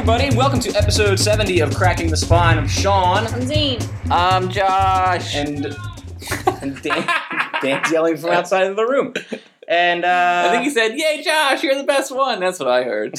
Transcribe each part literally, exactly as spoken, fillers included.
everybody. Welcome to episode seventy of Cracking the Spine. I'm Sean. I'm Zane. I'm Josh. And, and Dan, Dan's yelling from outside of the room. And uh, I think he said, "Yay, Josh, you're the best one." That's what I heard.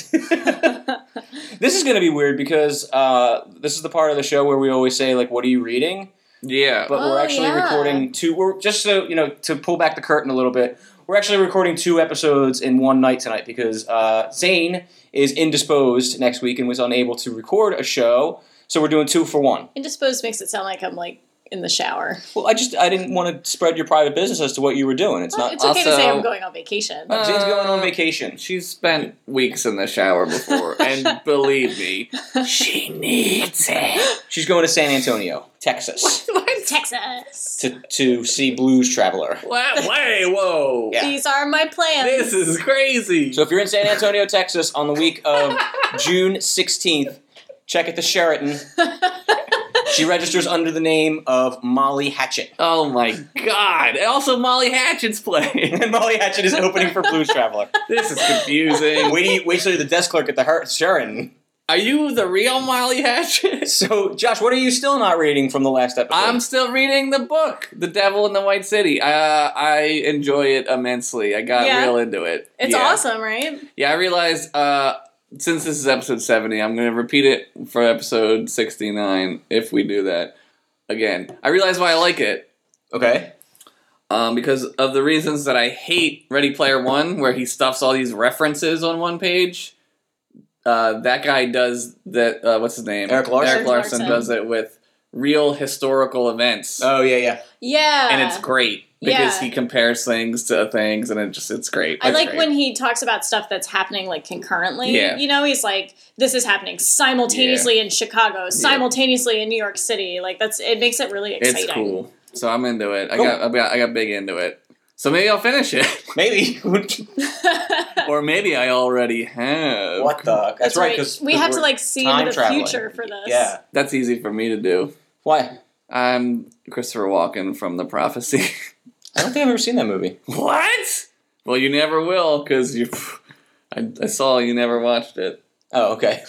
This is going to be weird because uh, this is the part of the show where we always say, like, what are you reading? Yeah. But Oh, we're actually yeah. recording two, we're just so, you know, to pull back the curtain a little bit, we're actually recording two episodes in one night tonight because uh, Zane is indisposed next week and was unable to record a show, so we're doing two for one. Indisposed makes it sound like I'm, like, in the shower. Well, I just, I didn't want to spread your private business as to what you were doing. It's Well, not, it's okay to also- say I'm going on vacation. uh, Zane's going on Uh, vacation. She's spent weeks in the shower before, and believe me, she needs it. She's going to San Antonio, Texas, Texas. to, to see Blues Traveler. What? Wait, whoa. Yeah. These are my plans. This is crazy. So if you're in San Antonio, Texas, on the week of June sixteenth, check at the Sheraton. She registers under the name of Molly Hatchet. Oh my god. And also Molly Hatchet's playing. And Molly Hatchet is opening for Blues Traveler. This is confusing. Wait, wait till you're the desk clerk at the Her- Sheraton. Are you the real Molly Hatchet? So, Josh, what are you still not reading from the last episode? I'm still reading the book, The Devil in the White City. Uh, I enjoy it immensely. I got Yeah. real into it. It's Yeah. awesome, right? Yeah, I realized uh, since this is episode seventy, I'm going to repeat it for episode sixty-nine if we do that again. I realized why I like it. Okay. Um, because of the reasons that I hate Ready Player One, where he stuffs all these references on one page. Uh, that guy does that. Uh, what's his name? Eric Larson? Eric Larson Larson. does it with real historical events, Oh, yeah, yeah. Yeah. and it's great because Yeah. he compares things to things, and it just it's great. I It's like great. when he talks about stuff that's happening, like, concurrently. Yeah. You know, he's like, this is happening simultaneously in Chicago, simultaneously in New York City. Like, that's it makes it really exciting. It's cool. So I'm into it. I Cool. got, I got I got big into it. So maybe I'll finish it. Maybe. Or maybe I already have. What the? That's, That's right, right. because We have to, like, see time into the traveling. future for this. Yeah. That's easy for me to do. Why? I'm Christopher Walken from The Prophecy. I don't think I've ever seen that movie. What? Well, you never will, because you. I, I saw you never watched it. Oh, okay.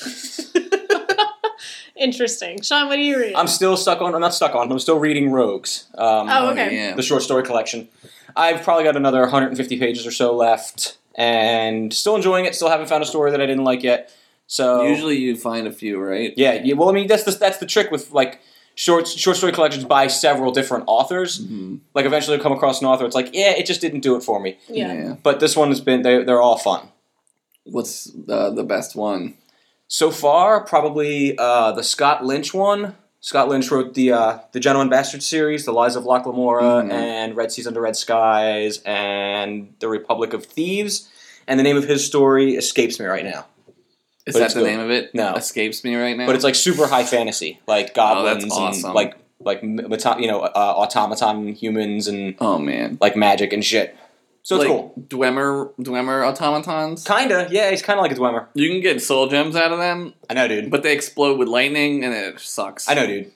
Interesting. Sean, what are you reading? I'm still stuck on, I'm not stuck on, I'm still reading Rogues. Um, Oh, okay. yeah. The short story collection. I've probably got another one hundred fifty pages or so left, and still enjoying it, still haven't found a story that I didn't like yet. So Usually you find a few, right? Yeah, yeah, well, I mean, that's the, that's the trick with, like, short short story collections by several different authors. Mm-hmm. Like, eventually you come across an author, it's like, yeah, it just didn't do it for me. yeah. But this one has been, they, they're all fun. What's uh, the best one? So far, probably uh, the Scott Lynch one. Scott Lynch wrote the uh, the Gentleman Bastard series, The Lies of Locke Lamora, Mhm. and Red Seas Under Red Skies, and The Republic of Thieves. And the name of his story escapes me right now. Is But that it's the good. name of it? No. Escapes me right now? But it's like super high fantasy, like goblins Oh, that's awesome. and like like meta- you know uh, automaton humans and Oh, man. like magic and shit. So it's like cool. Dwemer, Dwemer automatons? Kinda, yeah. He's kind of like a Dwemer. You can get soul gems out of them, I know, dude. but they explode with lightning, and it sucks. I know, dude.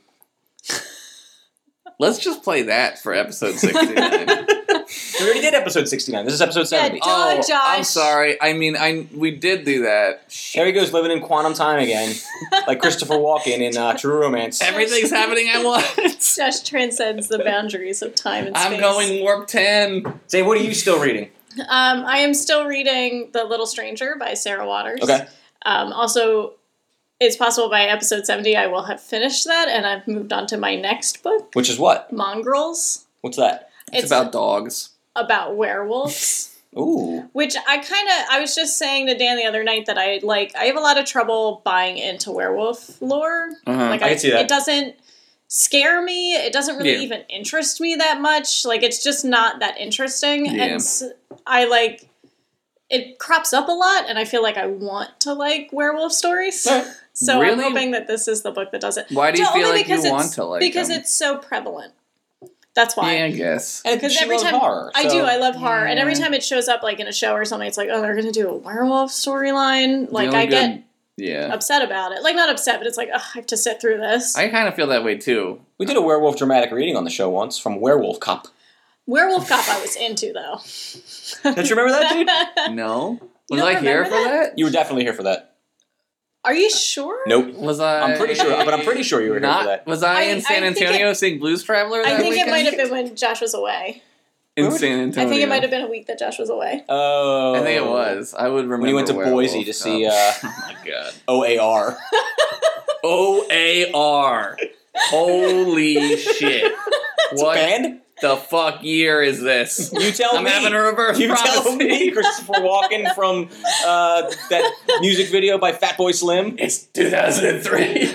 Let's just play that for episode sixty-nine. We already did episode sixty-nine. This is episode seventy. Duh, oh, Josh. I'm sorry. I mean, I we did do that. There he goes, living in quantum time again, like Christopher Walken in uh, True Romance. Everything's happening at once. Josh transcends the boundaries of time and space. I'm going warp ten. Say, what are you still reading? Um, I am still reading The Little Stranger by Sarah Waters. Okay. Um, also, it's possible by episode seventy I will have finished that, and I've moved on to my next book, Which is what? Mongrels. What's that? It's, about dogs. about werewolves. Ooh. Which I kind of, I was just saying to Dan the other night that I, like, I have a lot of trouble buying into werewolf lore. Uh-huh. Like, I can see that. It doesn't scare me. It doesn't really Yeah. even interest me that much. Like, it's just not that interesting. Yeah. And s- I, like, it crops up a lot, and I feel like I want to like werewolf stories. Right. So Really? I'm hoping that this is the book that does it. Why do you So feel only like you because want it's- to like Because them? it's so prevalent. That's why. Yeah, I guess. And Because she every loves time horror, I so- do, I love horror, and every Yeah. time it shows up, like in a show or something, it's like, oh, they're gonna do a werewolf storyline. Like, only I get good- Yeah. upset about it. Like, not upset, but it's like, ugh, I have to sit through this. I kind of feel that way too. We did a werewolf dramatic reading on the show once from Werewolf Cop. Werewolf Cop, I was into though. Don't you remember that, dude? No? You Was don't I here remember for that? that? You were definitely here for that. Are you sure? Nope. Was I? I'm pretty sure, but I'm pretty sure you were not, here for that. Was I, I- in San I think Antonio it- seeing Blues Traveler that I think weekend? it might have been when Josh was away. in Where would- San Antonio. I think it might have been a week that Josh was away. Oh. I think it was. I would remember When you went to Werewolf Boise to see, Cup. uh, oh my god. O A R. O A R. Holy shit. What Band? the fuck year is this? You tell I'm me. having a reverse You tell prophecy. me, Christopher Walken from uh, that music video by Fatboy Slim. It's two thousand three.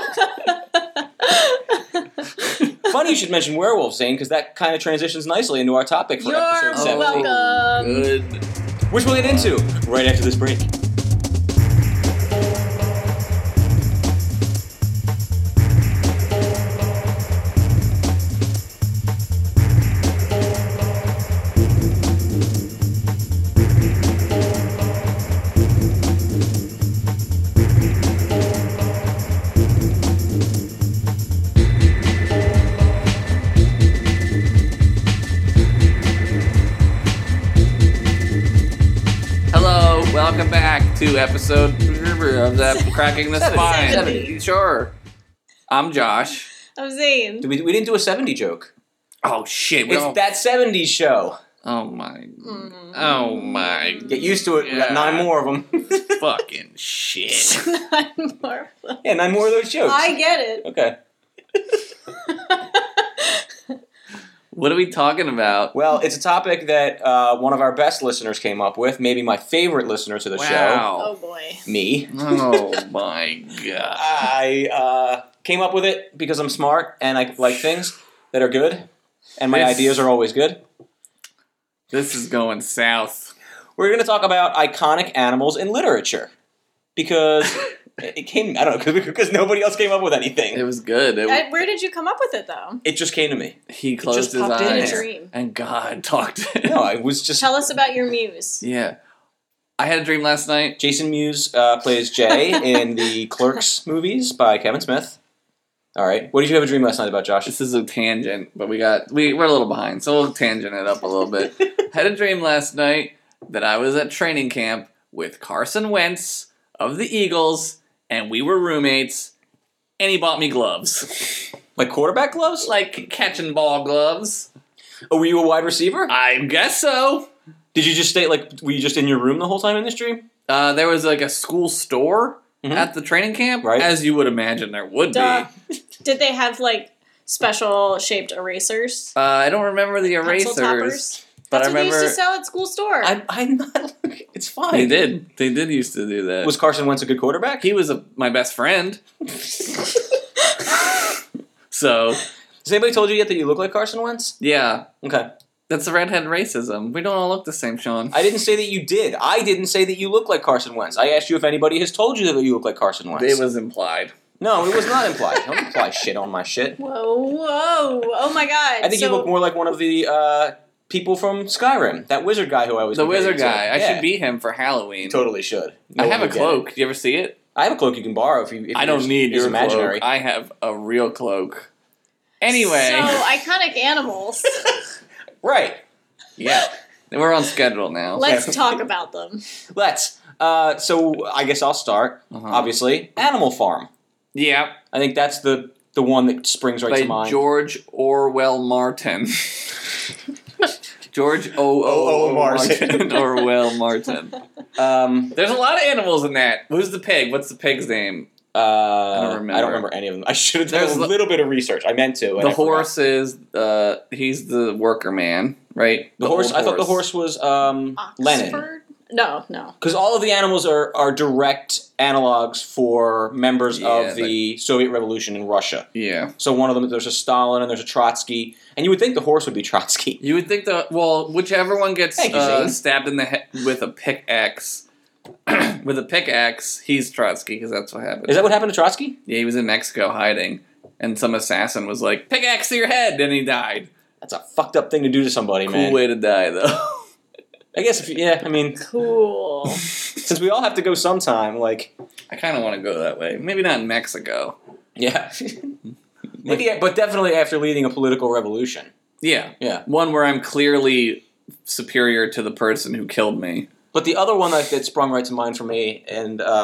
Funny you should mention werewolves, Zane, because that kind of transitions nicely into our topic for You're episode seventy, welcome. Good. which we'll get into right after this break. Hello, welcome back to episode of that Cracking the Spine. Seventy. Sure. I'm Josh. I'm Zane. We, we didn't do a seventy joke. Oh shit. we It's all- that seventies show. Oh my. Mm. Oh my. Get used to it. We got Yeah. nine more of them. Fucking shit. Nine more. yeah, nine more of those jokes. I get it. Okay. What are we talking about? Well, it's a topic that uh, one of our best listeners came up with. Maybe my favorite listener to the Wow. Oh boy. show. Me. Oh my god. I uh, came up with it because I'm smart and I like things that are good. And my This- ideas are always good. This is going south. We're going to talk about iconic animals in literature. Because it came, I don't know, because nobody else came up with anything. It was good. It, I, where did you come up with it though? It just came to me. he just closed his popped in eyes. there. Dream. And God talked to him. No, I was just... Tell us about your muse. Yeah. I had a dream last night. Jason Mewes uh, plays Jay in the Clerks movies by Kevin Smith. All right. What did you have a dream last night about, Josh? This is a tangent, but we got we we're a little behind, so we'll tangent it up a little bit. Had a dream last night that I was at training camp with Carson Wentz of the Eagles, and we were roommates, and he bought me gloves. Like quarterback gloves? Like catching ball gloves. Oh, were you a wide receiver? I guess so. Did you just stay, like, were you just in your room the whole time in this dream? Uh, there was like a school store Mhm. at the training camp, Right. as you would imagine there would Duh. be. Did they have like special shaped erasers? Uh, I don't remember the Pencil erasers, toppers? but That's I what they remember used to sell at school store. I, I'm not, it's fine. they did. They did used to do that. Was Carson Wentz a good quarterback? He was a, my best friend. So, Has anybody told you yet that you look like Carson Wentz? yeah, Okay. that's the redhead racism. We don't all look the same, Sean. I didn't say that you did. I didn't say that you look like Carson Wentz. I asked you if anybody has told you that you look like Carson Wentz. It was implied. No, it was not implied. Don't imply shit on my shit. Whoa, whoa. Oh my god. I think so, you look more like one of the uh, people from Skyrim. That wizard guy who I was The comparing wizard to. guy. I Yeah. should be him for Halloween. Totally should. I No have one a would get it. cloak. You ever see it? I have a cloak you can borrow if you. If I yours don't need is your imaginary. cloak. I have a real cloak. Anyway. So, iconic animals. Right. Yeah. We're on schedule now. Let's talk about them. Let's. Uh, so I guess I'll start. Uh-huh. Obviously, Animal Farm. Yeah. I think that's the the one that springs right By to mind. George Orwell Martin. George O O. O. Martin. Orwell Martin. Um, There's a lot of animals in that. Who's the pig? What's the pig's name? uh, I don't don't remember. remember any of them. I should have done There's a the- little bit of research. I meant to. and The I forgot. horse is uh he's the worker man, right? The, horse. old I thought the horse was um, Lenin. Oxford? No, no. Because all of the animals are, are direct analogs for members Yeah, of the Soviet Revolution in Russia. Yeah. So one of them, there's a Stalin and there's a Trotsky, and you would think the horse would be Trotsky. You would think the well, whichever one gets Thank you, uh, Zane. stabbed in the head with a pickaxe, with a pickaxe, he's Trotsky because that's what happened. Is that what happened to Trotsky? Yeah, he was in Mexico hiding, and some assassin was like, "Pickaxe to your head," and he died. That's a fucked up thing to do to somebody, Cool man. way to die, though. I guess if yeah, I mean, Cool. since we all have to go sometime, like I kind of want to go that way. Maybe not in Mexico. yeah, maybe, but definitely after leading a political revolution. Yeah, Yeah, one where I'm clearly superior to the person who killed me. but the other one that, that sprung right to mind for me, and um,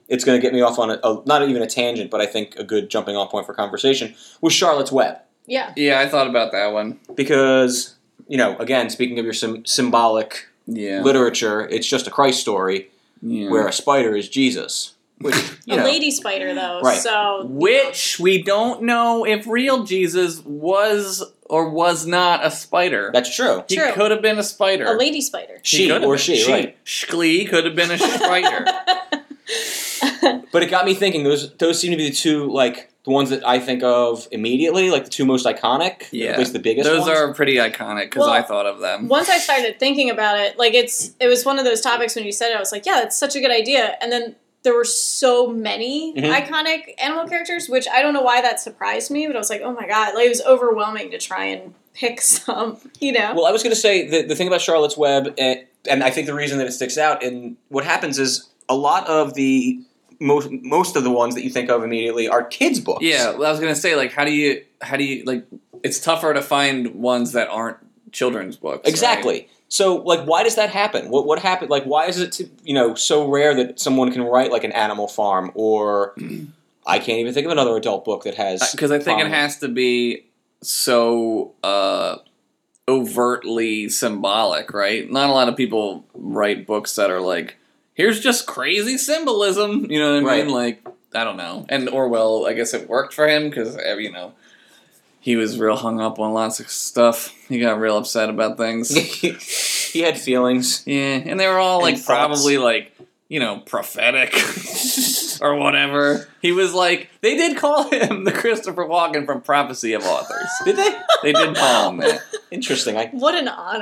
it's going to get me off on a, a not even a tangent, but I think a good jumping off point for conversation was Charlotte's Web. Yeah. Yeah, I thought about that one. Because, you know, again, speaking of your sim- symbolic Yeah. literature, it's just a Christ story Yeah. where a spider is Jesus. Which, you A know, lady spider, though. Right. So, Which we don't know if real Jesus was or was not a spider. that's true. He True. could have been a spider. a lady spider. He She could have or been. she, right. Shklee could have been a spider. But it got me thinking, those those seem to be the two, like, the ones that I think of immediately, like the two most iconic, Yeah. at least the biggest Those ones. are pretty iconic because Well, I thought of them. Once I started thinking about it, like it's it was one of those topics when you said it, I was like, yeah, that's such a good idea. And then there were so many Mhm. iconic animal characters, which I don't know why that surprised me, but I was like, oh my god, like it was overwhelming to try and pick some, you know? Well, I was going to say, the, the thing about Charlotte's Web, and, and I think the reason that it sticks out, and what happens is a lot of the, most most of the ones that you think of immediately are kids' books. Yeah, well, I was gonna say, like, how do you, how do you, like, it's tougher to find ones that aren't children's books. Exactly. Right? So, like, why does that happen? What what happened? Like, why is it, to, you know, so rare that someone can write, like, an Animal Farm, or I can't even think of another adult book that has... Because I think it farming. has to be so uh, overtly symbolic, right? Not a lot of people write books that are like, here's just crazy symbolism, you know what I mean? Right. Like, I don't know. And Orwell, I guess it worked for him because, you know, he was real hung up on lots of stuff. He got real upset about things. He had feelings. Yeah, and they were all like And thoughts. probably like, you know, prophetic or whatever. He was like, they did call him the Christopher Walken from Prophecy of Authors. Did they? They did call him that. Interesting. I... What an honor.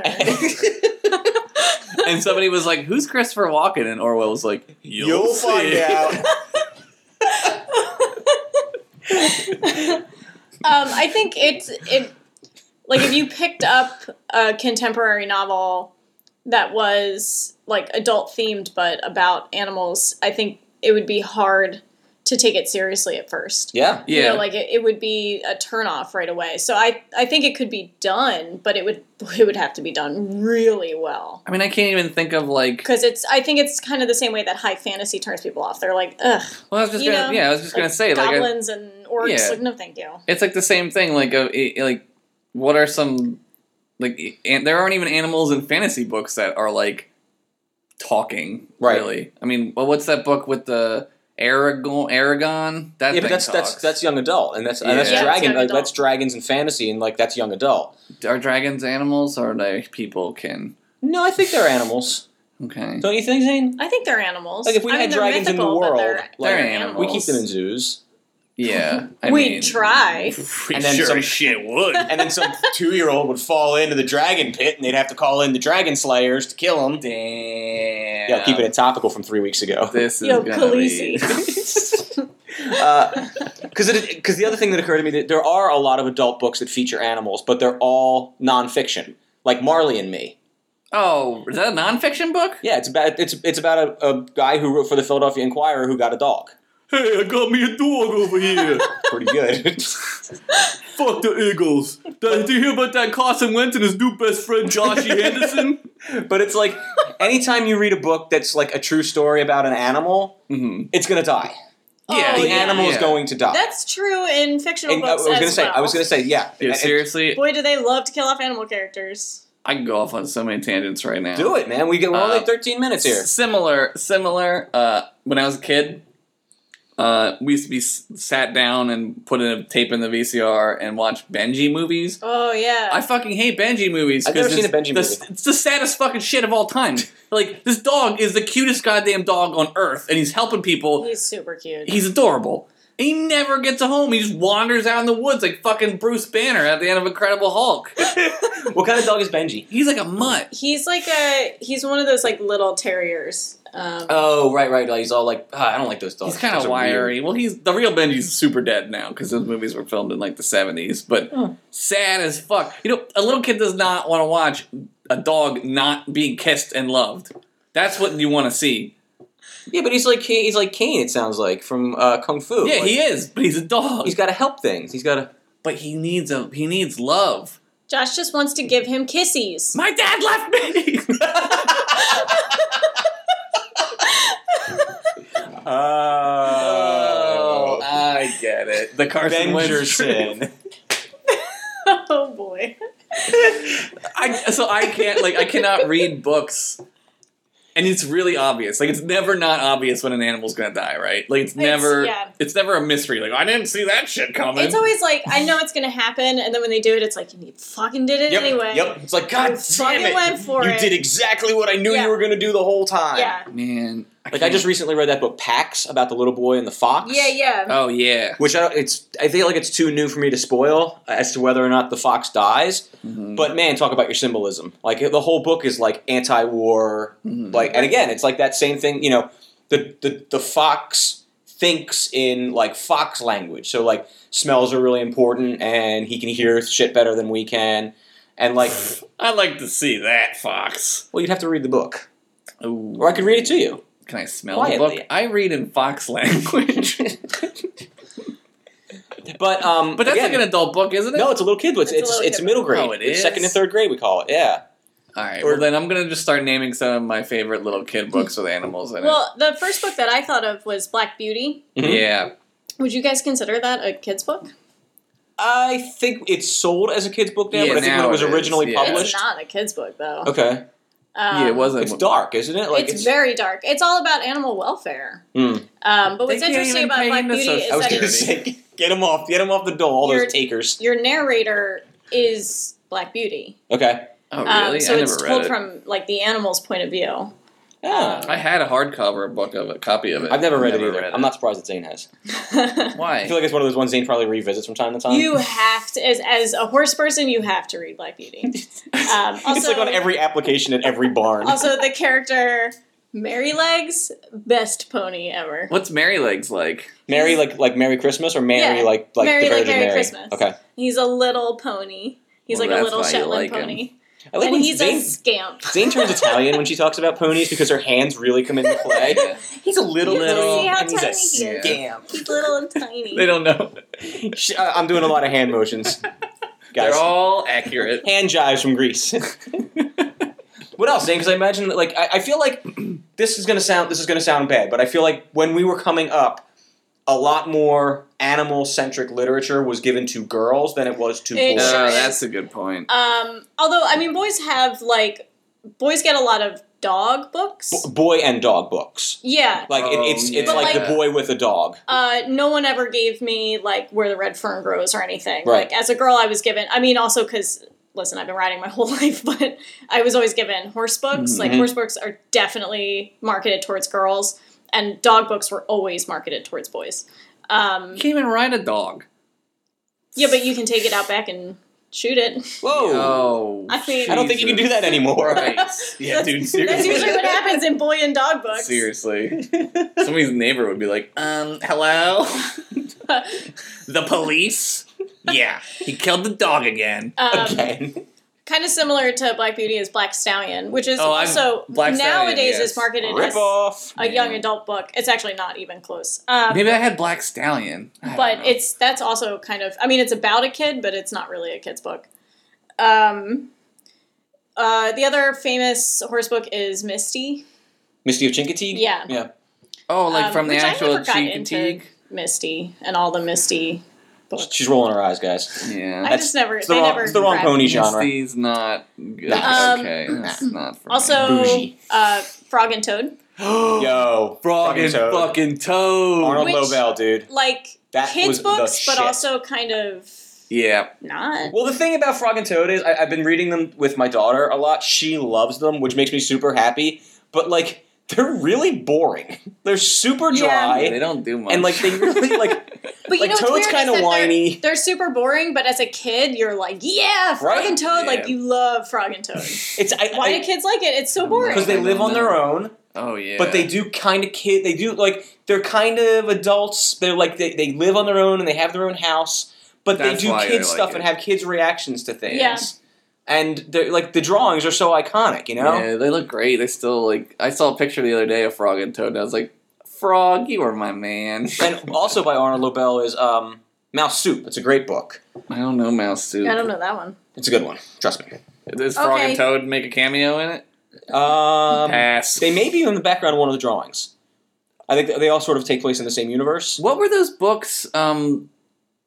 And somebody was like, who's Christopher Walken? And Orwell was like, you'll, You'll see. find out. Um, I think it's it like if you picked up a contemporary novel that was like adult themed but about animals, I think it would be hard to take it seriously at first. Yeah. Yeah. You know, like it, it would be a turnoff right away. So I, I think it could be done, but it would it would have to be done really well. I mean, I can't even think of like. Because it's I think it's kind of the same way that high fantasy turns people off. They're like, ugh. Well, I was just you gonna. know, Yeah, I was just gonna say like. I- goblins and orcs. Yeah. Like, no, thank you. It's like the same thing. Like, a, a- like, what are some like? And there aren't even animals in fantasy books that are like talking. Right. Really. I mean, well, what's that book with the Aragon? Aragon. That Yeah, thing but that's that's talks. that's young adult, and that's and that's Yeah. Yeah, it's dragon. young Like, adult. that's dragons and fantasy, and like that's young adult. Are dragons animals or are they people? Can No, I think they're animals. okay. Don't you think, Zane? I think they're animals. Like, if we I had mean, they're dragons in the mythical, but world, they're, like, they're they're animals. We keep them in zoos, Yeah, I We'd mean, try. We And then sure some- as shit would. and then some two-year-old would fall into the dragon pit, and they'd have to call in the dragon slayers to kill him. Damn. Yeah, keeping it topical from three weeks ago. This is Yo, gonna Khaleesi. Because because the other thing that occurred to me that there are a lot of adult books that feature animals, but they're all nonfiction, like Marley and Me. Oh, is that a nonfiction book? Yeah, it's about it's it's about a, a guy who wrote for the Philadelphia Inquirer who got a dog. Hey, I got me a dog over here. Pretty good. Fuck the Eagles. Did you hear about that Carson Wentz and his new best friend Joshy Henderson? But it's like anytime you read a book that's like a true story about an animal, Mm-hmm. it's gonna die. Yeah, Oh, the yeah. animal is Yeah. going to die. That's true in fictional And I books was gonna as say, well. I was gonna say, yeah. Dude, And- seriously, Boy, do they love to kill off animal characters. I can go off on so many tangents right now. Do it, man. We get we're only Uh, thirteen minutes here. Similar, similar. Uh, when I was a kid, uh, we used to be s- sat down and put in a tape in the V C R and watch Benji movies. Oh yeah. I fucking hate Benji movies. I've never 'cause seen a it's Benji the, movie. It's the saddest fucking shit of all time. Like, this dog is the cutest goddamn dog on earth, and he's helping people. He's super cute. He's adorable. He never gets a home. He just wanders out in the woods like fucking Bruce Banner at the end of Incredible Hulk. What kind of dog is Benji? He's like a mutt. He's like a he's one of those like little terriers. Um, Oh, right, right. Like, he's all like, ah, I don't like those dogs. He's kind of Those are wiry. weird. Well, he's the real Benji's super dead now because those movies were filmed in like the seventies. But Oh. sad as fuck. You know, a little kid does not want to watch a dog not being kissed and loved. That's what you want to see. Yeah, but he's like he's like Kane. It sounds like from uh, Kung Fu. Yeah, Like, he is, but he's a dog. He's got to help things. He's got to. but he needs a he needs love. Josh just wants to give him kissies. My dad left me. Uh, The Carson Avenge your Wentz sin. Oh boy. I so I can't like I cannot read books, and it's really obvious. Like it's never not obvious when an animal's gonna die, right? Like it's never yeah. it's never a mystery. Like I didn't see that shit coming. It's always like, I know it's gonna happen, and then when they do it, it's like, you fucking did it Yep, anyway. yep. It's like, God You damn fucking it. went for you it. did exactly what I knew Yeah. you were going to do the whole time. Yeah. Man, Like, I just recently read that book, Pax, about the little boy and the fox. Yeah, yeah. Oh yeah. Which I don't, it's I feel like it's too new for me to spoil as to whether or not the fox dies. Mm-hmm. But man, talk about your symbolism. Like the whole book is like anti-war. Mm-hmm. Like, and again, it's like that same thing. You know, the the the fox thinks in like fox language. So like smells are really important, and he can hear shit better than we can. And like, I'd like to see that fox. well, you'd have to read the book, Ooh. or I could read it to you. Can I smell Quietly. the book? I read in fox language. But um, But that's again, like an adult book, isn't it? no, it's a little kid book. It's It's a it's, little it's kid middle book. grade. Oh, it It's is? second and third grade. We call it. Yeah. Alright, Or- well then I'm gonna just start naming some of my favorite little kid books with animals in Well, the first book that I thought of was Black Beauty. it. Mhm. Yeah. Would you guys consider that a kid's book? I think it's sold as a kid's book now, Yeah, but I think when now it was it is, originally yeah. published. It's not a kid's book, though. Okay. Um, yeah, it wasn't. It's dark, isn't it? Like it's, very dark. It's all about animal welfare. Mm. Um, but They what's can't interesting even about pay Black into Beauty social is I was that gonna it's, say, get them off, get them off the door, all Your- those takers. your narrator is Black Beauty. Okay. Oh Um, really? so I it's never told read it. from like the animal's point of view. Yeah. I had a hardcover book of it, copy of it. I've never read it Never either. I'm not surprised that Zane has. Why? I feel like it's one of those ones Zane probably revisits from time to time. You have to, as, as a horse person, you have to read Black Beauty. Um, also, it's like on every application at every barn. also, the character Mary Legs, best pony ever. What's Mary Legs like? Mary, like like Merry Christmas, or Mary, Yeah. like like Mary the like Virgin Merry Mary. Christmas. Okay. He's a little pony. He's Well, like a that's little why you Shetland like him. pony. I like And when he's Zane, a scamp. Zane turns Italian when she talks about ponies because her hands really come into play. He's a little You have to little, see how and he's a tiny he is. scamp. He's little and tiny. They don't know. Sh- I- I'm doing a lot of hand motions, guys. They're all accurate. Hand jives from Greece. What else, Zane? Because I imagine that, like, I, I feel like this is gonna sound this is gonna sound bad, but I feel like when we were coming up, a lot more animal-centric literature was given to girls than it was to It boys. Oh, sure is. that's a good point. Um, although, I mean, boys have, like, boys get a lot of dog books. B- boy and dog books. Yeah. Like it, Oh, it's it's yeah. like, But, the boy with a dog. Uh, no one ever gave me, like, Where the Red Fern Grows or anything. Right. Like, as a girl, I was given, I mean, also because, listen, I've been riding my whole life, but I was always given horse books. Like, Mhm. horse books are definitely marketed towards girls, and dog books were always marketed towards boys. Um, You can't even ride a dog. yeah, but you can take it out back and shoot it. Whoa! Oh, I mean- I don't think you can do that anymore. Christ. Yeah, That's- dude, That's seriously. usually what happens in boy and dog books. Seriously. Somebody's neighbor would be like, um, hello? The police? Yeah, he killed the dog again. Um, Again. Kind of similar to Black Beauty is Black Stallion, which is Oh, I've- also Black Stallion, nowadays yes. is marketed Rip as off. a young Man. adult book. It's actually not even close. Um, Maybe I had Black Stallion. I don't but know. it's that's also kind of I mean it's about a kid, but it's not really a kid's book. Um, uh, the other famous horse book is Misty. Misty of Chincoteague? Yeah. Yeah. Oh, like um, from the which I actual never got into Chincoteague? Misty and all the Misty books. She's rolling her eyes, guys. Yeah. I That's- just never. It's the they wrong, never. it's the wrong grabbed pony me. genre. Misty's not good. Nah. Okay, Um, that's not for me. Also, Bougie. uh, Frog and Toad. Yo. Frog and Toad. fucking Toad. Arnold Which- Lobel, dude. Like That kids was the books, but shit. also kind of Yeah. not. Well, the thing about Frog and Toad is I, I've been reading them with my daughter a lot. She loves them, which makes me super happy. But, like, they're really boring. They're super Yeah. dry. They don't do much. And, like, they really, like... But you Like, know, what's Toad's weird is kinda that they're- whiny. They're, super boring, but as a kid, you're like, yeah, Frog Right? and Toad. Yeah. Like you love Frog and Toad. It's I, Why I, do kids like it? It's so boring. Because they I live don't on their know. own. oh, yeah. But they do kind of kid. They do like they're kind of adults. They're like they, they live on their own and they have their own house. But That's they do why kid I like stuff it. and have kids' reactions to things. Yeah. And they're like the drawings are so iconic, you know. Yeah, they look great. They still, like... I saw a picture the other day of Frog and Toad, and I was like, Frog, you are my man. And also by Arnold Lobel is um, Mouse Soup. It's a great book. I don't know Mouse Soup. I don't know that one. It's a good one. Trust me. Does Frog Okay. and Toad make a cameo in it? Um, Pass. they may be in the background of one of the drawings. I think they all sort of take place in the same universe. What were those books? Um,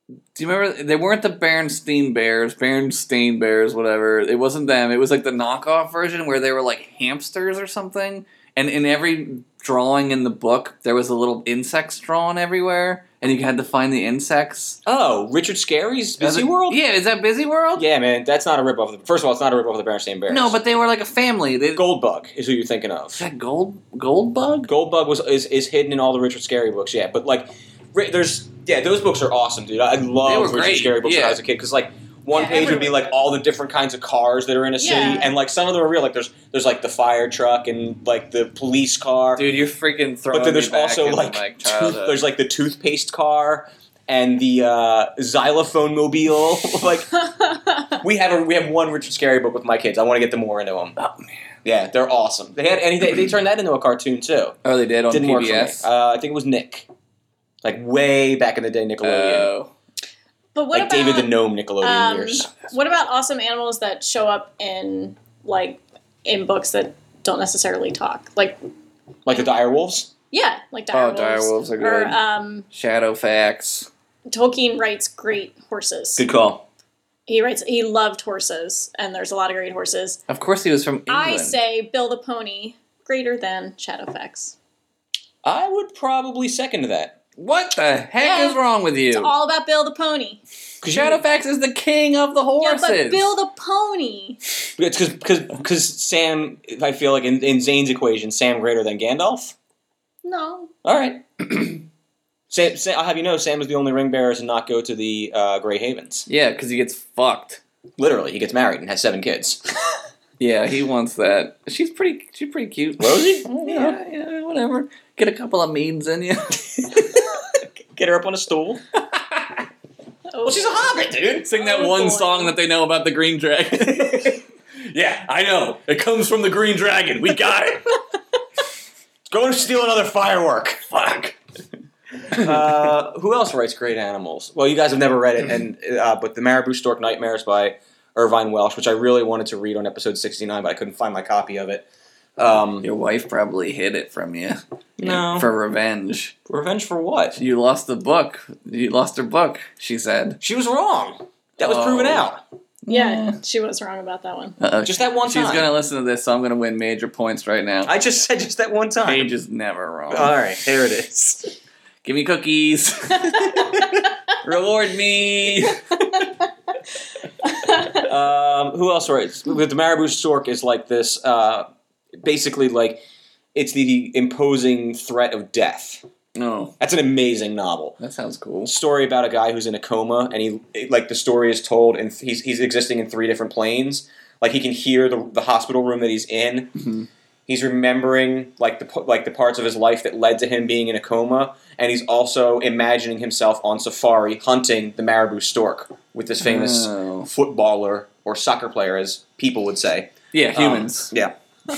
Do you remember? They weren't the Berenstain Bears, Berenstain Bears, whatever. It wasn't them. It was like the knockoff version where they were like hamsters or something. And in every drawing in the book, there was a little insects drawn everywhere, and you had to find the insects. Oh, Richard Scarry's Busy it, World? Yeah, is that Busy World? Yeah, man, that's not a ripoff. Of the, first of all, it's not a ripoff of the Berenstain Bears. No, but they were like a family. They, Goldbug is who you're thinking of. Is that Gold Goldbug? Goldbug was is, is hidden in all the Richard Scarry books, yeah. But like, there's yeah, those books are awesome, dude. I love Richard great. Scarry books yeah. when I was a kid because like one Yeah, page would be everywhere. like all the different kinds of cars that are in a city, Yeah. and like some of them are real. Like there's there's like the fire truck and like the police car. Dude, you're freaking throwing but then me there's back also into like my tooth, childhood. there's like the toothpaste car and the uh, xylophone mobile. Like we have a we have one Richard Scarry book with my kids. I want to get them more into them. Oh, man. Yeah, they're awesome. They had any they, they turned that into a cartoon too. Oh, they did on Didn't P work B S? for me. Uh, I think it was Nick, like way back in the day, Nickelodeon, Oh. But what like about David the Gnome Nickelodeon um, years. what about awesome animals that show up in like in books that don't necessarily talk? Like Like the dire wolves. yeah, like Oh, direwolves. direwolves are Or good. um, Shadowfax. Tolkien writes great horses. Good call. He writes he loved horses, and there's a lot of great horses. Of course he was from England. I say Bill the Pony greater than Shadowfax. I would probably second that. What the heck Yeah. is wrong with you? It's all about Bill the Pony. Shadowfax is the king of the horses. Yeah, but Bill the Pony. It's because because Sam. I feel like in, in Zane's equation, Sam greater than Gandalf. No. All right. Sam, Sam, I'll have you know, Sam is the only ring bearer to not go to the uh, Grey Havens. Yeah, because he gets fucked. Literally, he gets married and has seven kids. Yeah, he wants that. She's pretty. She's pretty cute. Rosie? Yeah, yeah, whatever. Get a couple of means in you. Get her up on a stool. Oh. Well, she's a hobbit, dude. Sing that Oh, one boy. song that they know about the Green Dragon. Yeah, I know. It comes from the Green Dragon. We got it. Go and steal another firework. Fuck. uh, who else writes great animals? Well, you guys have never read it, and uh, but the Marabou Stork Nightmares by Irvine Welsh, which I really wanted to read on episode sixty-nine, but I couldn't find my copy of it. Um, Your wife probably hid it from you. No. For revenge. Revenge for what? You lost the book. You lost her book, she said. She was wrong. That was Oh. proven out. Yeah, she was wrong about that one. Uh-oh. Just that one She's time. going to listen to this, so I'm going to win major points right now. I just said just that one time. Paige is never wrong. All right, there it is. Give me cookies. Reward me. um, who else writes? With the Marabou Stork is like this. Uh, basically, like it's the imposing threat of death. No, That's an amazing novel. that sounds cool. Story about a guy who's in a coma, and he it- like the story is told, and he's he's existing in three different planes. Like he can hear the the hospital room that he's in. Mm-hmm. He's remembering like the p- like the parts of his life that led to him being in a coma, and he's also imagining himself on safari hunting the Marabou Stork with this famous Oh. footballer or soccer player, as people would say. Yeah, Um, humans. yeah,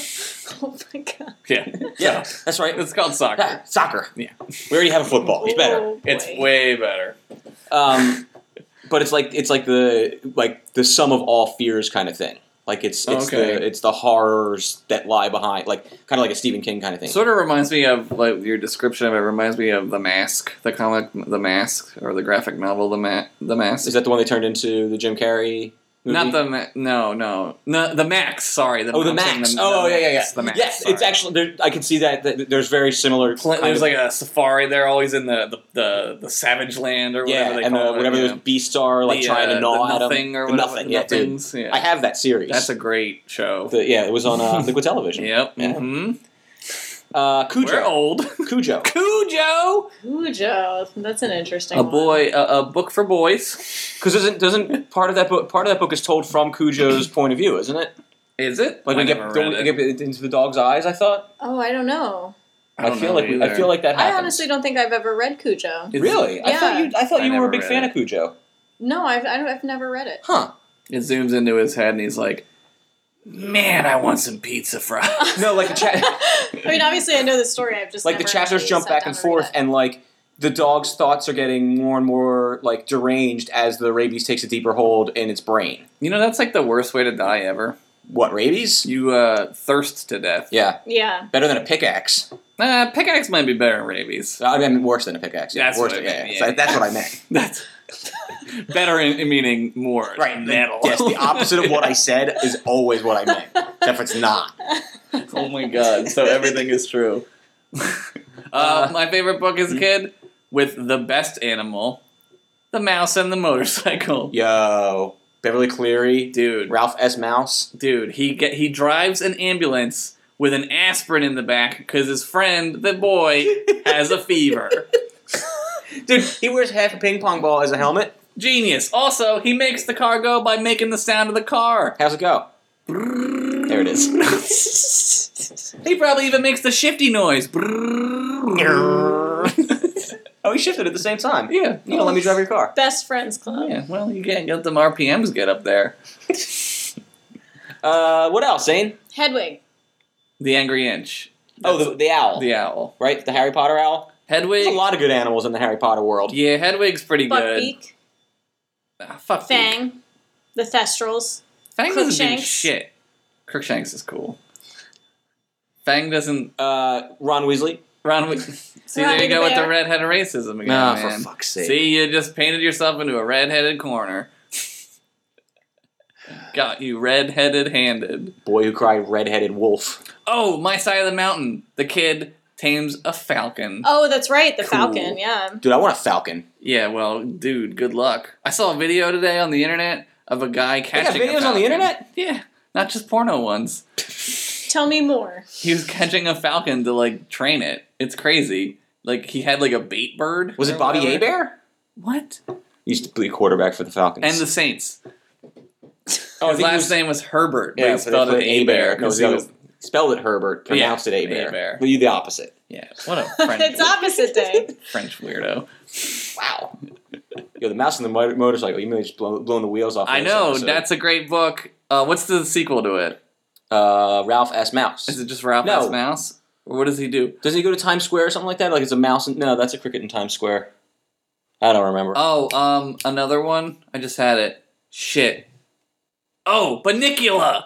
Oh my god. yeah. yeah, that's right. It's called soccer. Yeah, soccer. Yeah. We already have a football. It's better. Oh, boy. It's way better. Um, but it's like it's like the like the sum of all fears kind of thing. Like it's it's Okay. the it's the horrors that lie behind, like kind of like a Stephen King kind of thing. Sort of reminds me of, like, your description of it reminds me of The Mask, the comic The Mask, or the graphic novel The Ma- The Mask. Is that the one they turned into the Jim Carrey movie? Not the Ma- no no no the Max. Sorry, the, Oh, the I'm saying Max. The, oh, the yeah, yeah, yeah. Max, The Max. yes, sorry. it's actually. There, I can see that, that there's very similar. Pla- kind There's of- like a safari. They're always in the the, the, the Savage Land or whatever yeah, they and call the, it. whatever you those know. beasts are, like The, trying uh, to gnaw the at nothing them. or The whatever. nothing, the yeah, dude. nothings. Yeah. I have that series. That's a great show. The- yeah, it was on uh, Liquid Television. Yep. Yeah. Mm-hmm. Uh, Cujo. We're old. Cujo. Cujo. Cujo. That's an interesting A one. boy. A, a book for boys. Because doesn't doesn't part of that book part of that book is told from Cujo's point of view, isn't it? Is it? Like I we get, never don't read we it. get into the dog's eyes. I thought. Oh, I don't know. I, I, don't feel know like we, either. I feel like that happens. I honestly don't think I've ever read Cujo. It's- Really? I thought Yeah. you. I thought I you were a never big read fan it. of Cujo. No, I've I don't, I've never read it. Huh? It zooms into his head and he's like, "Man, I want some pizza fries." No, like the chat. I mean, obviously, I know the story. I've just like the never chapters actually jump sat back down and to read forth, it. and like the dog's thoughts are getting more and more like deranged as the rabies takes a deeper hold in its brain. You know, that's like the worst way to die ever. What, rabies? You uh, thirst to death. Yeah, Yeah. better than a pickaxe. Uh, pickaxe might be better than rabies. I mean, worse than a pickaxe. Yeah, That's worse what I than, meant, yeah, yeah. That's what I meant. That's Better in, in meaning more Right. metal. Yes, the opposite of what I said is always what I meant. Except for it's not. Oh my god, so everything is true. uh, my favorite book as a kid, with the best animal, the mouse and the motorcycle. Yo. Beverly Cleary. Dude. Ralph S. Mouse. Dude, he get he drives an ambulance with an aspirin in the back because his friend, the boy, has a fever. Dude, he wears half a ping pong ball as a helmet. Genius. Also, he makes the car go by making the sound of the car. How's it go? There it is. He probably even makes the shifty noise. Oh, he shifted at the same time. Yeah. You don't let me drive your car. Best friends club. Yeah, well, you get, get them R P Ms get up there. Uh, what else, Zane? Hedwig. The Angry Inch. Oh, the, the owl. The owl. Right? The Harry Potter owl? Hedwig. There's a lot of good animals in the Harry Potter world. Yeah, Hedwig's pretty good. Buckbeak. Ah, fuck Beak. Fang. The Thestrals. Fang doesn't do Crookshanks. shit. Crookshanks is cool. Fang doesn't... Uh, Ron Weasley. Ron, we, see, Ronnie there you the go with Bear. the redheaded racism again, Nah, man. for fuck's sake. See, you just painted yourself into a redheaded corner. Got you red-headed handed. Boy Who Cried Red-Headed Wolf. Oh, My Side of the Mountain. The kid tames a falcon. Oh, that's right. The Cool. Falcon. Yeah. Dude, I want a falcon. Yeah, well, dude, good luck. I saw a video today on the internet of a guy They got catching a videos on the falcon. internet? Yeah, not just porno ones. Tell me more. He was catching a falcon to, like, train it. It's crazy. Like, he had, like, a bait bird. Was or it Bobby whatever. Hebert? What? He used to be quarterback for the Falcons. And the Saints. oh, I His think he last was- name was Herbert, but Yeah, he but spelled they it put Hebert. Hebert. No, 'cause he he was, spelled it Herbert, pronounced Yeah, it Hebert. Hebert. But you the opposite. Yeah, what a French, It's opposite day. French weirdo. Wow. Yo, the mouse and the mo- motorcycle. You may have just blown, blown the wheels off. I of this know, episode. that's a great book. Uh, what's the sequel to it? uh, Ralph S. Mouse. Is it just Ralph No. S. Mouse? Or what does he do? Does he go to Times Square or something like that? Like it's a mouse? And, no, that's a cricket in Times Square. I don't remember. Oh, um, another one? I just had it. Shit. Oh, Banicula!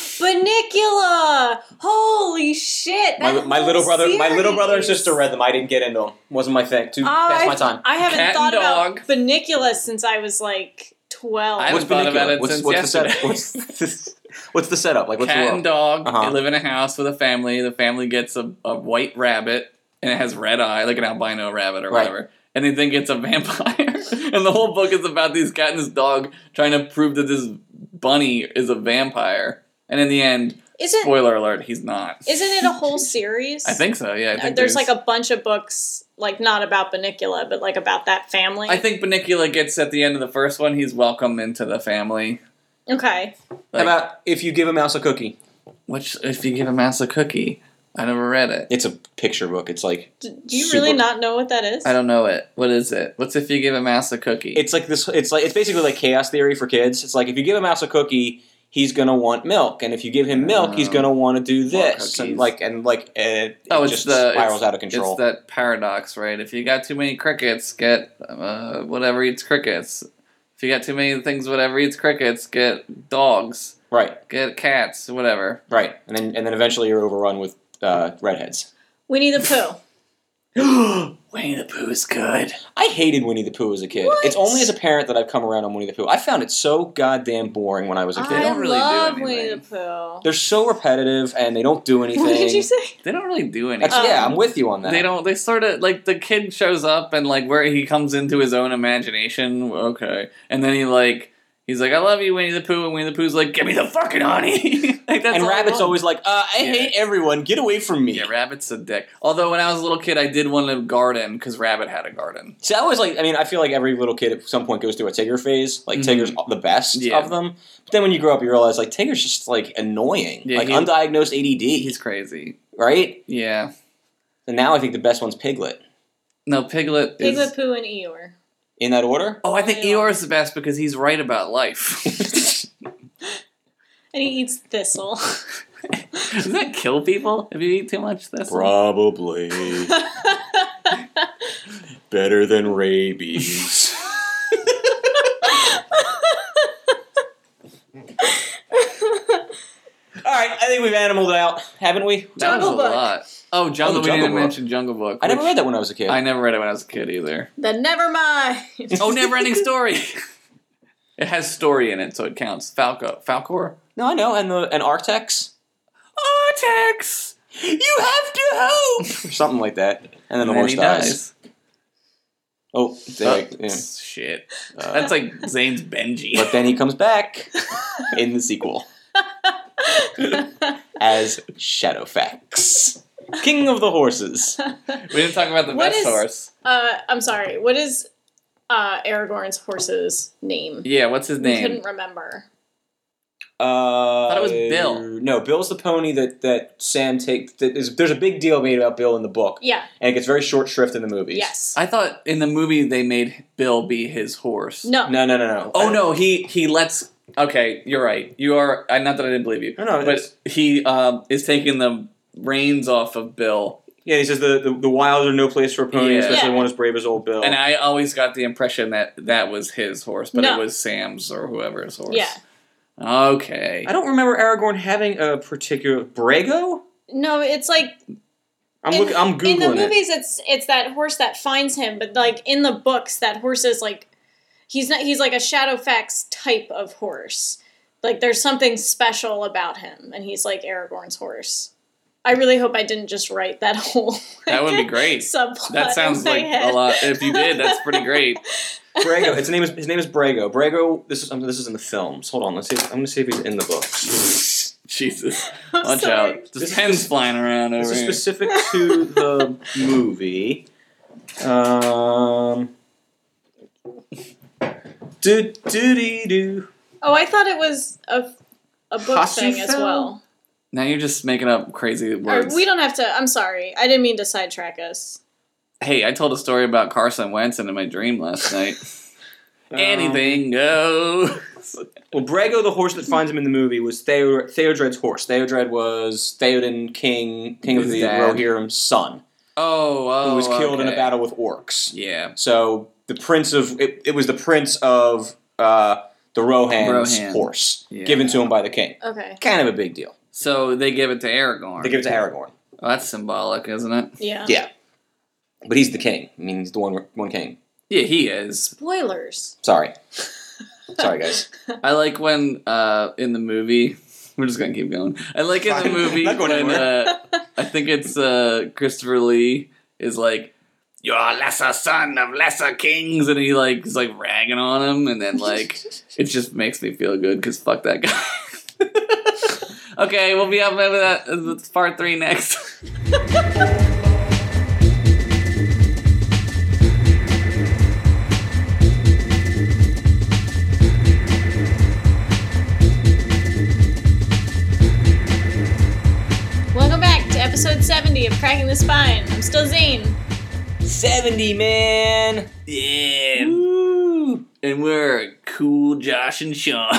Banicula! Holy shit! my, that my whole little brother, my little brother and series. sister read them. I didn't get into them. Wasn't my thing. Too Oh, past my I've- time. I haven't Cat thought and about dog. Banicula since I was like twelve. I What's haven't thought about Banicula? it what's, since what's yesterday. the setup? What's, this, what's the setup? Like what's Cat the and world? dog. Uh-huh. They live in a house with a family. The family gets a, a white rabbit, and it has red eye, like an albino rabbit or Right. whatever. And they think it's a vampire. And the whole book is about these cat and this dog trying to prove that this bunny is a vampire. And in the end, Isn't spoiler alert, he's not. isn't it a whole series? I think so, yeah. I Uh, think there's like a bunch of books, like not about Banicula, but like about that family. I think Banicula gets at the end of the first one, he's welcome into the family. Okay. How Like, about if you give a mouse a cookie? which, if you give a mouse a cookie, I never read it. It's a picture book. It's like D- do you Super- really not know what that is? I don't know it. What is it? What's if you give a mouse a cookie? it's like this. It's like it's basically like chaos theory for kids. It's like if you give a mouse a cookie, he's gonna want milk, and if you give him milk, he's Oh. gonna want to do More this, cookies. and like and like uh, it Oh, it's just the spirals it's, out of control. It's that paradox, right? If you got too many crickets, get uh, whatever eats crickets. If you got too many things, whatever eats crickets, get dogs, Right, get cats, whatever. right, and then and then eventually you're overrun with uh, redheads. Winnie the Pooh. Winnie the Pooh's good. I hated Winnie the Pooh as a kid. What? It's only as a parent that I've come around on Winnie the Pooh. I found it so goddamn boring when I was a I kid. don't really do love Winnie anything. the Pooh. They're so repetitive and they don't do anything. What did you say? They don't really do anything. That's, yeah, Um, I'm with you on that. They don't. They sort of like the kid shows up and like where he comes into his own imagination. Okay, and then he like he's like, "I love you, Winnie the Pooh," and Winnie the Pooh's like, "Give me the fucking honey." Like, that's and all I Rabbit's want. always like, uh, I Yeah. hate everyone. Get away from me. Yeah, Rabbit's a dick. Although when I was a little kid, I did want a garden because Rabbit had a garden. See, I was like, I mean, I feel like every little kid at some point goes through a Tigger phase. Like, Mhm. Tigger's the best Yeah. of them. But then when you grow up, you realize, like, Tigger's just, like, annoying. Yeah, like, he- undiagnosed A D D. He's crazy. right? Yeah. And now I think the best one's Piglet. No, Piglet is... Piglet, Pooh, and Eeyore. In that order? Oh, I think Yeah. Eeyore's the best because he's right about life. And he eats thistle. Does that kill people if you eat too much thistle? Probably. Better than rabies. All right, I think we've animaled out, haven't we? That was Jungle a Book. lot. Oh, Jungle. Oh, we Jungle didn't Book. mention Jungle Book. I never which- read that when I was a kid. I never read it when I was a kid either. Then never mind. Oh, never ending story. It has story in it, so it counts. Falco, Falcor, No, I know, and the and Artex. Artex. You have to hope. Or something like that. And then the And horse he dies. dies. Oh, there, Oh, yeah. shit. Uh, That's like Zane's Benji. But then he comes back in the sequel as Shadowfax, king of the horses. We didn't talk about the What best is- horse. uh, I'm sorry. What is uh, Aragorn's horse's name? Yeah, what's his We name? couldn't remember. Uh, thought it was Bill. No, Bill's the pony that, that Sam takes. That is, there's a big deal made about Bill in the book, Yeah. and it gets very short shrift in the movies. Yes. I thought in the movie they made Bill be his horse. No. No, no, no, no. Oh no, he he lets. Okay, you're right. You are. I not that I didn't believe you. No, no, but it's- he um, is taking the reins off of Bill, Yeah, he says the, the, the wilds are no place for a pony, Yeah. especially Yeah. one as brave as old Bill. and I always got the impression that that was his horse, but No. it was Sam's or whoever's horse. Yeah. Okay. I don't remember Aragorn having a particular Brago. No, it's like I'm in, looking. I'm googling in the it. movies. It's it's that horse that finds him, but like in the books, that horse is like he's not. He's like a Shadowfax type of horse. Like there's something special about him, and he's like Aragorn's horse. I really hope I didn't just write that whole. That would be great. Subplot That sounds in my like head. a lot. If you did, that's pretty great. Brago. Its name is his name is Brago. Brago. This is um, this is in the films. Hold on. Let's see. If, I'm going to see if he's in the books. Jesus. I'm Watch sorry. out. There's This pens is- flying around This over is here. specific to the movie. Um. Do do dee do. Oh, I thought it was a a book thing as Hasufel? well. Now you're just making up crazy Or words. we don't have to. I'm sorry. I didn't mean to sidetrack us. Hey, I told a story about Carson Wentz in my dream last night. Um, Anything goes. Well, Brago, the horse that finds him in the movie, was Theo- Theodred's horse. Theodred was Theoden, king king of His the dad. Rohirrim's son, Oh, oh. who was killed in a okay. battle with orcs. Yeah. So the prince of it, it was the prince of uh, the Rohan's Rohan. horse, Yeah. given to him by the king. Okay. Kind of a big deal. So they give it to Aragorn. They give it to Aragorn. Oh, that's symbolic, isn't it? Yeah. Yeah, but he's the king. I mean, he's the one one king. Yeah, he is. Spoilers. Sorry, sorry guys. I like when uh, in the movie. We're just gonna keep going. I like in the Fine. movie Not going when anywhere. uh, I think it's uh, Christopher Lee is like, "You're a lesser son of lesser kings," and he like is like ragging on him, and then like it just makes me feel good because fuck that guy. Okay, we'll be up over that. It's part three next. Welcome back to episode seventy of Cracking the Spine. I'm still Zane. Seventy man. Yeah, Woo. and we're cool, Josh and Sean.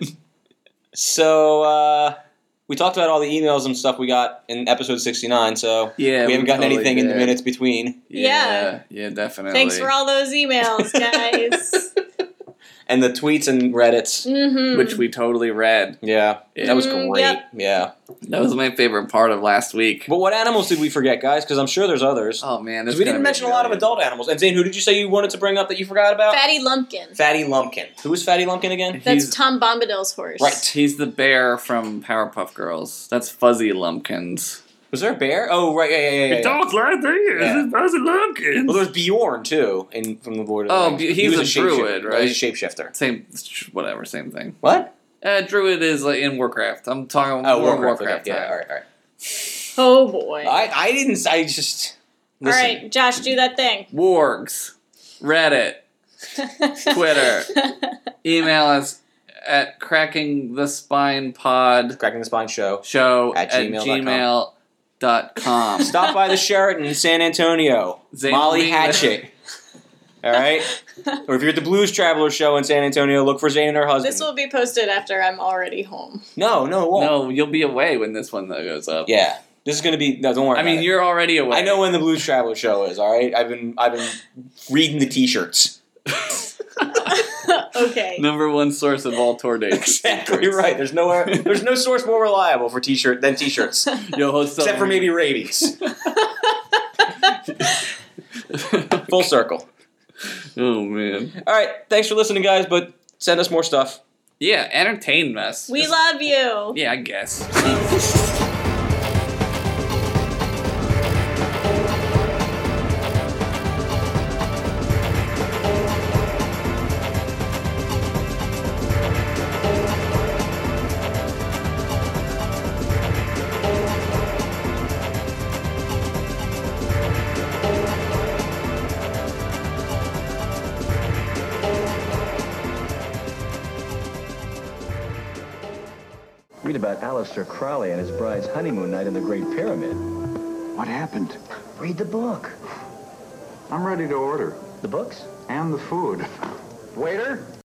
So uh, we talked about all the emails and stuff we got in episode sixty-nine. So Yeah, we haven't gotten totally anything in the did. minutes between. Yeah, yeah, definitely. Thanks for all those emails, guys. And the tweets and Reddits. mm-hmm. Which we totally read. Yeah, Yeah. that was Mm, great. yep. Yeah. That was my favorite part of last week. But what animals did we forget, guys? Because I'm sure there's others. Oh man, Because there's we gonna didn't be mention a lot of million. adult animals. And Zane, who did you say you wanted to bring up that you forgot about? Fatty Lumpkin. Fatty Lumpkin. Who was Fatty Lumpkin again? That's He's- Tom Bombadil's horse. Right. He's the bear from Powerpuff Girls. That's Fuzzy Lumpkins. Was there a bear? Oh, right. Yeah, yeah, yeah. yeah, yeah. like this. Yeah. Fuzzy Lumpkins. Well, there's Bjorn too, in from the Lord of the Oh, Rings. he's He was a shapeshifter. druid, right? He's a shapeshifter. Same, whatever, same thing. What? Uh, Druid is like in Warcraft. I'm talking Oh, more Warcraft. Warcraft. Okay. Yeah. time. All right. All right. Oh boy. I, I didn't. I just. Listen. All right, Josh, do that thing. Wargs, Reddit, Twitter. Email us at cracking the spine pod Cracking the Spine Show. show At at gmail dot com. gmail dot com. Stop by the Sheraton in San Antonio. Zane Molly will be Hatchet. All right. Or if you're at the Blues Traveler show in San Antonio, look for Zane and her husband. This will be posted after I'm already home. no, no, it won't. No, you'll be away when this one goes up. Yeah, this is gonna be. No, don't worry. I about mean, it. you're already away. I know when the Blues Traveler show is. All right. I've been. I've been reading the T-shirts. Okay. Number one source of all tour dates. Exactly right. There's nowhere. There's no source more reliable for t-shirt than t-shirts, Yo, host except for maybe rabies. Full circle. Oh man. All right. Thanks for listening, guys. But send us more stuff. Yeah, entertain us. We Just- love you. Yeah, I guess. Read about Aleister Crowley and his bride's honeymoon night in the Great Pyramid. What happened? Read the book. I'm ready to order. The books? And the food. Waiter?